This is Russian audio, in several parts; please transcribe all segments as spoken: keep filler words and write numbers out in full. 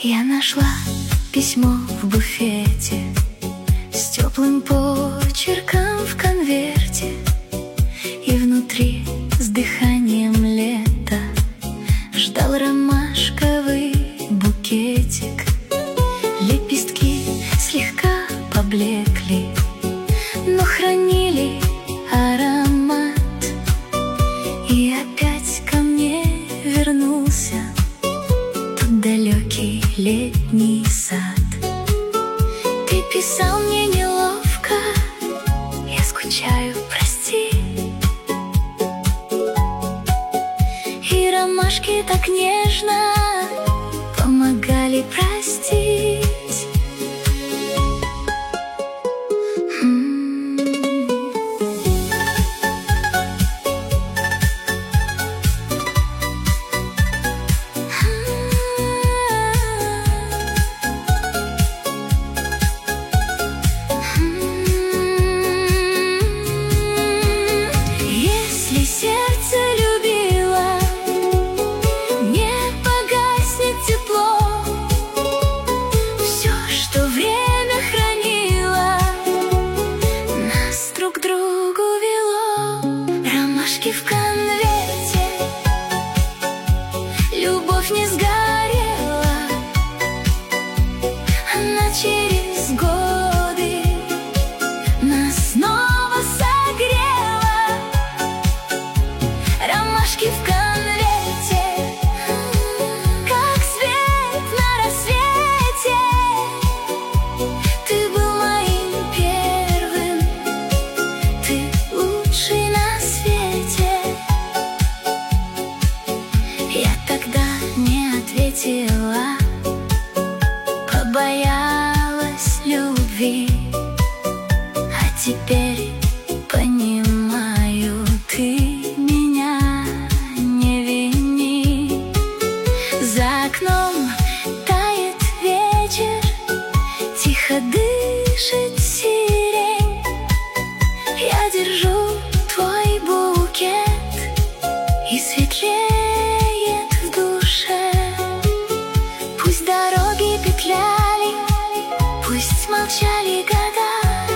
Я нашла письмо в буфете с теплым почерком в конверте, и внутри с дыханием лета ждал ромашковый букетик. Лепестки слегка поблекли, но хранили аромат. И опять ко мне вернулся тот далекий летний сад. Ты писал мне неловко, я скучаю, прости. И ромашки так нежно помогали простить. В конверте любовь не сгорела, она через годы нас снова согрела. Ромашки в конверте, как свет на рассвете. Ты был моим первым, ты лучший на свете. Я тогда не ответила, побоялась любви. А теперь понимаю, ты меня не вини. За окном тает вечер, тихо дышит сирень. Я держу твой букет, и светлеет в душе. Пусть дороги петляли, пусть молчали года,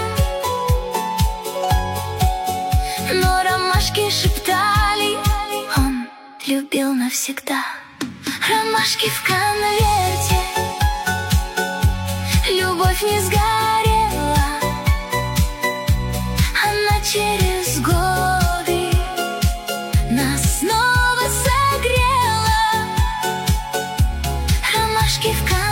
но ромашки шептали, он любил навсегда. Ромашки в конверте, любовь не сгорела, она через годы нас снова согрела. Ромашки в конверте.